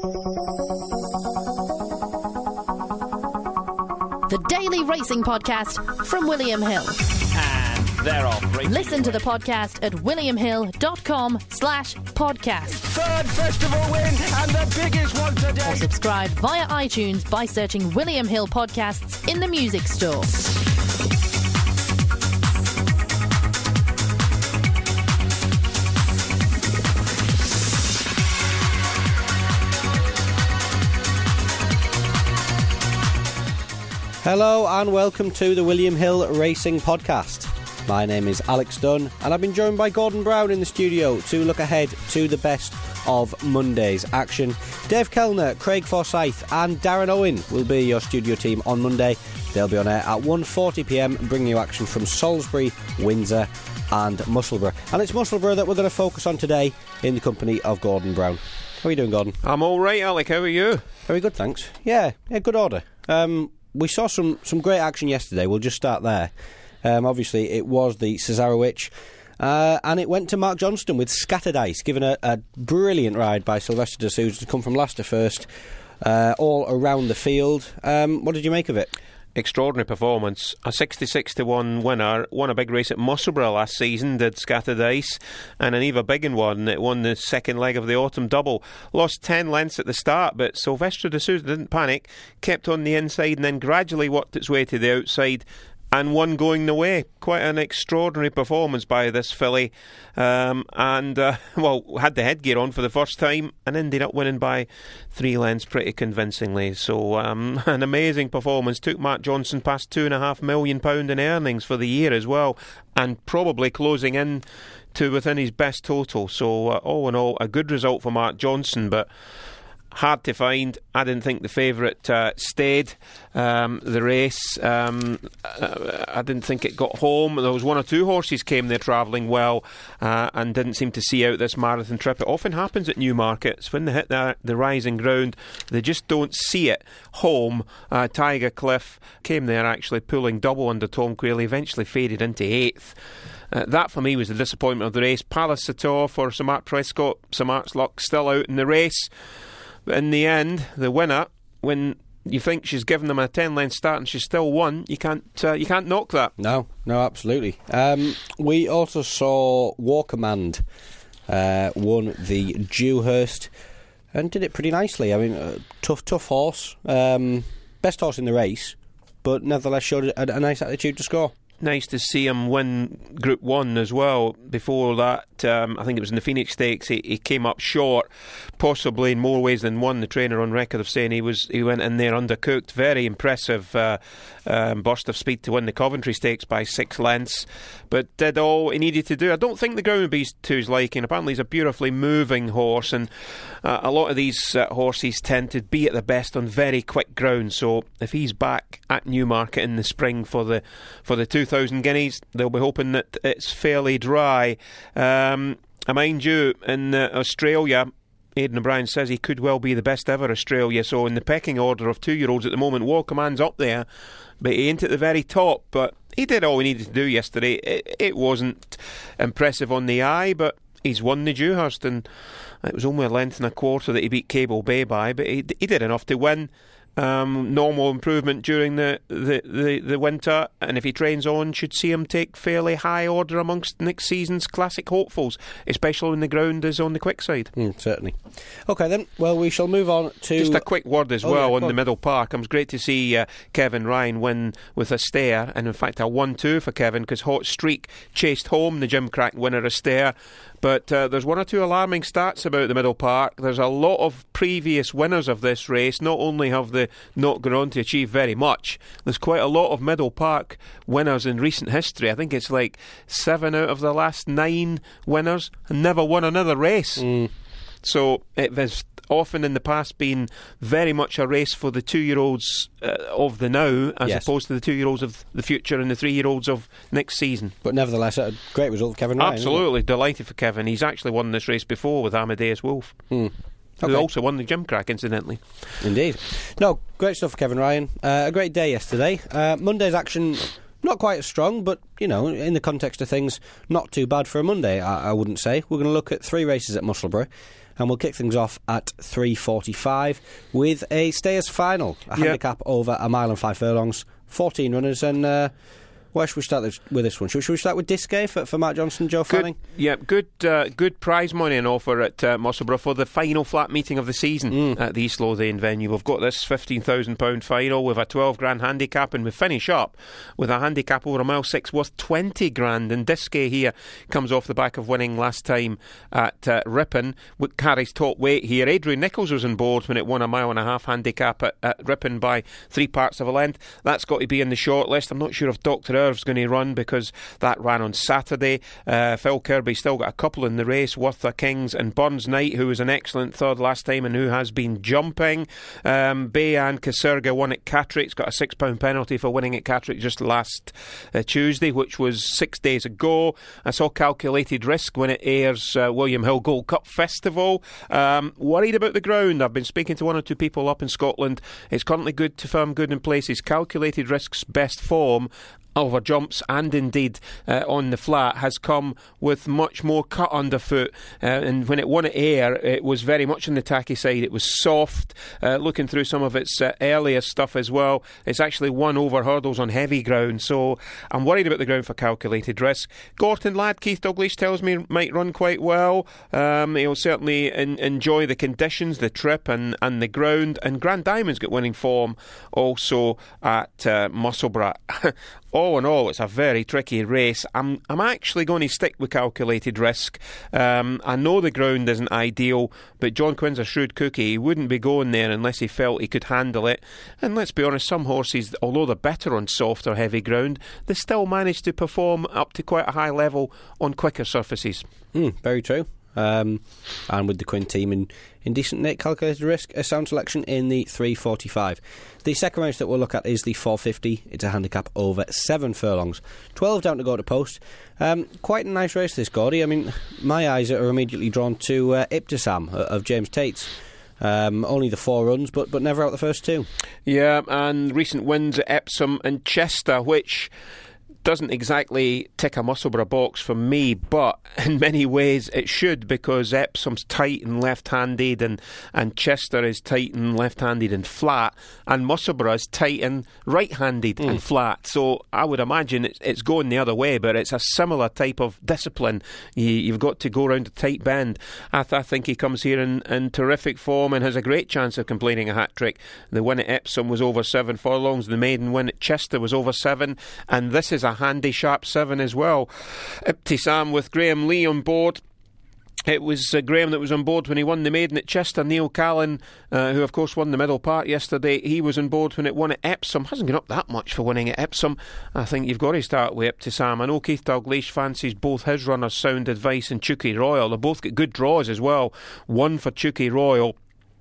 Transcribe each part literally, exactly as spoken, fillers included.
The Daily Racing Podcast from William Hill. And they're off. Listen to the podcast at williamhill.com slash podcast. Third festival win and the biggest one today. Or subscribe via iTunes by searching William Hill Podcasts in the music store. Hello and welcome to the William Hill Racing Podcast. My name is Alex Dunn and I've been joined by Gordon Brown in the studio to look ahead to the best of Monday's action. Dave Kellner, Craig Forsyth and Darren Owen will be your studio team on Monday. They'll be on air at one forty p m bringing you action from Salisbury, Windsor and Musselburgh. And it's Musselburgh that we're going to focus on today in the company of Gordon Brown. How are you doing, Gordon? I'm alright, Alec. How are you? Very good, thanks. Yeah, yeah, good order. Um... We saw some, some great action yesterday. We'll just start there. Um, obviously, it was the Cesarewitch, uh, and it went to Mark Johnston with Scattered Ice, given a, a brilliant ride by Sylvester de Sousa to come from last to first, uh, all around the field. Um, what did you make of it? Extraordinary performance. A sixty-six to one winner. Won a big race at Musselburgh last season, did Scattered Ice, and an even bigger one. It won the second leg of the autumn double. Lost ten lengths at the start, but Sylvester de Sousa didn't panic, kept on the inside and then gradually worked its way to the outside and won going the way. Quite an extraordinary performance by this filly, um, and uh, well, had the headgear on for the first time and ended up winning by three lengths pretty convincingly. So um, an amazing performance. Took Mark Johnston past two and a half million pound in earnings for the year as well, and probably closing in to within his best total. So uh, all in all, a good result for Mark Johnston, but hard to find. I didn't think the favourite uh, stayed um, the race. Um, uh, I didn't think it got home. There was one or two horses came there travelling well uh, and didn't seem to see out this marathon trip. It often happens at Newmarket. When they hit the, the rising ground, they just don't see it home. Uh, Tiger Cliff came there actually pulling double under Tom Quayle, eventually faded into eighth. Uh, that for me was the disappointment of the race. Palace Sator for Sir Mark Prescott. Sir Mark's luck still out in the race. But in the end, the winner, when you think she's given them a ten-length start and she's still won, you can't uh, you can't knock that. No, no, absolutely. Um, we also saw War Command uh, won the Dewhurst and did it pretty nicely. I mean, uh, tough, tough horse. Um, best horse in the race, but nevertheless showed a, a nice attitude to score. Nice to see him win Group one as well. Before that, um, I think it was in the Phoenix Stakes, he, he came up short, possibly in more ways than one. The trainer on record of saying he was he went in there undercooked. Very impressive uh, um, burst of speed to win the Coventry Stakes by six lengths, but did all he needed to do. I don't think the ground would be to his liking. Apparently he's a beautifully moving horse, and uh, a lot of these uh, horses tend to be at the best on very quick ground. So if he's back at Newmarket in the spring for the for the two thousand guineas, they'll be hoping that it's fairly dry. Um, mind you, in uh, Australia, Aidan O'Brien says he could well be the best ever Australia. So in the pecking order of two-year-olds at the moment, War Command's up there, but he ain't at the very top. But he did all he needed to do yesterday. It, it wasn't impressive on the eye, but he's won the Dewhurst, and it was only a length and a quarter that he beat Cable Bay by, but he, he did enough to win. Um, normal improvement during the, the, the, the winter, and if he trains on, should see him take fairly high order amongst next season's classic hopefuls, especially when the ground is on the quick side. Mm, certainly. OK then, well, we shall move on to... Just a quick word as oh, well yeah, on the Middle Park. It was great to see uh, Kevin Ryan win with Astaire, and in fact a one two for Kevin, because Hot Streak chased home the Gimcrack winner Astaire. But uh, there's one or two alarming stats about the Middle Park. There's a lot of previous winners of this race. Not only have they not gone on to achieve very much, there's quite a lot of Middle Park winners in recent history. I think it's like seven out of the last nine winners and never won another race. Mm. So it has often in the past been very much a race for the two-year-olds uh, of the now, as yes. opposed to the two-year-olds of the future and the three-year-olds of next season. But nevertheless, a great result for Kevin Ryan. Absolutely, delighted for Kevin. He's actually won this race before with Amadeus Wolf, mm. who okay. also won the Gimcrack, incidentally. Indeed. No, great stuff for Kevin Ryan. Uh, a great day yesterday. Uh, Monday's action... Not quite as strong, but, you know, in the context of things, not too bad for a Monday, I, I wouldn't say. We're going to look at three races at Musselburgh. And we'll kick things off at three forty-five with a Stayers final, a yeah. handicap over a mile and five furlongs, fourteen runners, and uh, where should we start this, with this one? Should, should we start with Disque for, for Matt Johnson, Joe good, Fanning? Yeah, good uh, good prize money on offer at uh, Musselburgh for the final flat meeting of the season mm. at the East Lothian venue. We've got this fifteen thousand pounds final with a twelve grand handicap, and we finish up with a handicap over a mile six worth twenty grand. And Disque here comes off the back of winning last time at uh, Ripon, which carries top weight here. Adrian Nichols was on board when it won a mile and a half handicap at, at Ripon by three parts of a length. That's got to be in the short list. I'm not sure if Doctor Irv's going to run because that ran on Saturday. Uh, Phil Kirby still got a couple in the race, Wortha Kings and Burns Knight, who was an excellent third last time and who has been jumping. Um, Bayan Kasirga won at Catterick's, got a six pound penalty for winning at Catterick just last uh, Tuesday, which was six days ago. I saw Calculated Risk when it airs uh, William Hill Gold Cup Festival. Um, worried about the ground. I've been speaking to one or two people up in Scotland. It's currently good to firm good in places. Calculated Risk's best form over jumps and indeed uh, on the flat has come with much more cut underfoot, uh, and when it won at Ayr it was very much on the tacky side. It was soft. Uh, looking through some of its uh, earlier stuff as well, it's actually won over hurdles on heavy ground, so I'm worried about the ground for Calculated Risk. Gorton lad Keith Douglas tells me might run quite well. Um, he'll certainly in, enjoy the conditions, the trip and, and the ground, and Grand Diamond's got winning form also at uh, Musselburgh. All in all, it's a very tricky race. I'm I'm actually going to stick with Calculated Risk. Um, I know the ground isn't ideal, but John Quinn's a shrewd cookie. He wouldn't be going there unless he felt he could handle it. And let's be honest, some horses, although they're better on soft or heavy ground, they still manage to perform up to quite a high level on quicker surfaces. Mm, very true. Um, and with the Quinn team in, in decent nick, Calculated Risk, a sound selection in the three forty-five. The second race that we'll look at is the four fifty. It's a handicap over seven furlongs, twelve down to go to post. Um, quite a nice race this, Gordy. I mean, my eyes are immediately drawn to uh, Iptisam of James Tate's. Um, only the four runs, but but never out the first two. Yeah, and recent wins at Epsom and Chester, which doesn't exactly tick a Musselburgh box for me, but in many ways it should, because Epsom's tight and left-handed and, and Chester is tight and left-handed and flat, and Musselburgh is tight and right-handed mm. and flat. So I would imagine it's, it's going the other way, but it's a similar type of discipline. You, you've got to go round a tight bend. I, th- I think he comes here in, in terrific form and has a great chance of completing a hat-trick. The win at Epsom was over seven furlongs, the maiden win at Chester was over seven, and this is a handy sharp seven as well. Iptisam with Graham Lee on board. It was uh, Graham that was on board when he won the maiden at Chester. Neil Callan, uh, who of course won the middle part yesterday, he was on board when it won at Epsom. Hasn't gone up that much for winning at Epsom. I think you've got to start with Iptisam. I know Keith Dalgleish fancies both his runners, Sound Advice and Chucky Royal. They both get good draws as well. One for Chucky Royal,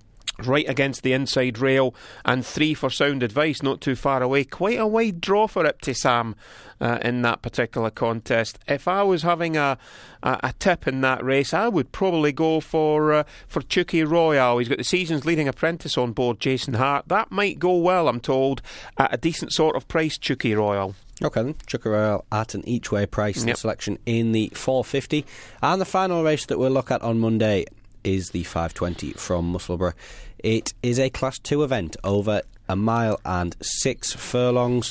right against the inside rail, and three for Sound Advice, not too far away. Quite a wide draw for Iptisam uh, in that particular contest. If I was having a, a, a tip in that race, I would probably go for uh, for Chucky Royal. He's got the season's leading apprentice on board, Jason Hart. That might go well, I'm told, at a decent sort of price, Chucky Royal. Okay then, Chucky Royal at an each way price. Yep. The selection in the four fifty. And the final race that we'll look at on Monday is the five twenty from Musselburgh. It is a Class two event over a mile and six furlongs.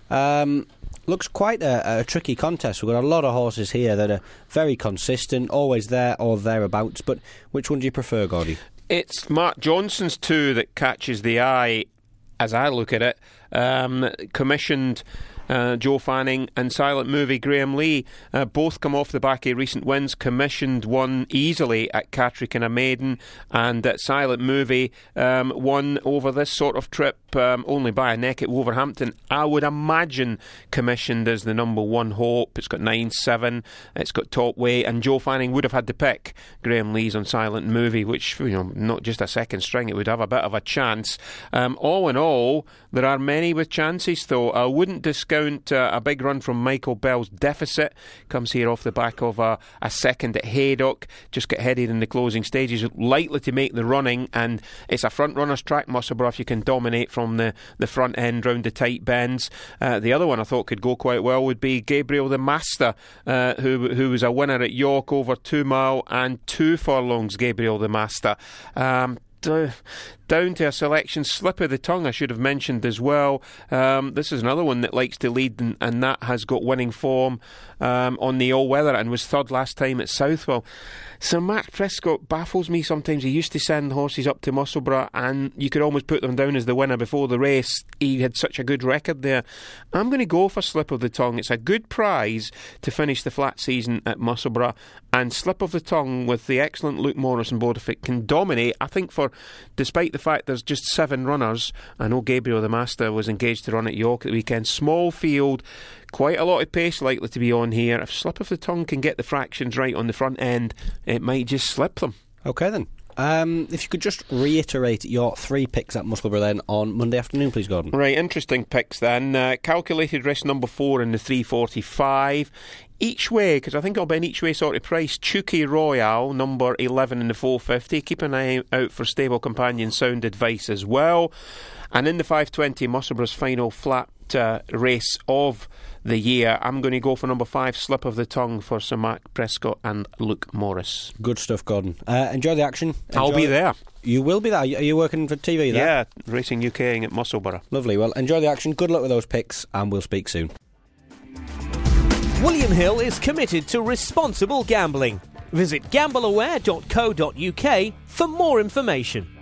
Um, looks quite a, a tricky contest. We've got a lot of horses here that are very consistent, always there or thereabouts. But which one do you prefer, Gordy? It's Mark Johnson's two that catches the eye as I look at it. Um, commissioned Uh, Joe Fanning and Silent Movie Graham Lee uh, both come off the back of recent wins. Commissioned won easily at Catterick in a maiden, and uh, Silent Movie um, won over this sort of trip um, only by a neck at Wolverhampton. I would imagine Commissioned is the number one hope. It's got nine seven, it's got top weight, and Joe Fanning would have had to pick Graham Lee's on Silent Movie, which, you know, not just a second string, it would have a bit of a chance. Um, all in all, there are many with chances, though. I wouldn't discount Uh, a big run from Michael Bell's Deficit. Comes here off the back of a, a second at Haydock. Just got headed in the closing stages. Likely to make the running, and it's a front runner's track, Musselburgh, if you can dominate from from the, the front end round the tight bends. Uh, the other one I thought could go quite well would be Gabriel the Master, uh, who who was a winner at York over two mile and two furlongs. Gabriel the Master. Um, d- Down to a selection, Slip of the Tongue, I should have mentioned as well. Um, this is another one that likes to lead, and, and that has got winning form um, on the all-weather and was third last time at Southwell. Sir Mark Prescott baffles me sometimes. He used to send horses up to Musselburgh and you could almost put them down as the winner before the race. He had such a good record there. I'm going to go for Slip of the Tongue. It's a good prize to finish the flat season at Musselburgh, and Slip of the Tongue with the excellent Luke Morris and board, if it can dominate, I think, for despite the fact there's just seven runners. I know Gabriel the Master was engaged to run at York at the weekend. Small field, quite a lot of pace likely to be on here. If Slip of the Tongue can get the fractions right on the front end, it might just slip them. OK then. Um, if you could just reiterate your three picks at Musselburgh then on Monday afternoon, please, Gordon. Right, interesting picks then. Uh, calculated risk number four in the three forty-five. Each way, because I think I'll be an each way sort of price. Chuki Royale, number eleven in the four fifty. Keep an eye out for stable companion Sound Advice as well. And in the five twenty, Musselburgh's final flat uh, race of the year, I'm going to go for number five, Slip of the Tongue, for Sir Mark Prescott and Luke Morris. Good stuff, Gordon. Uh, enjoy the action. Enjoy. I'll be there. You will be there. Are you working for T V there? Yeah, Racing U K at Musselburgh. Lovely. Well, enjoy the action. Good luck with those picks, and we'll speak soon. William Hill is committed to responsible gambling. Visit gambleaware dot co dot uk for more information.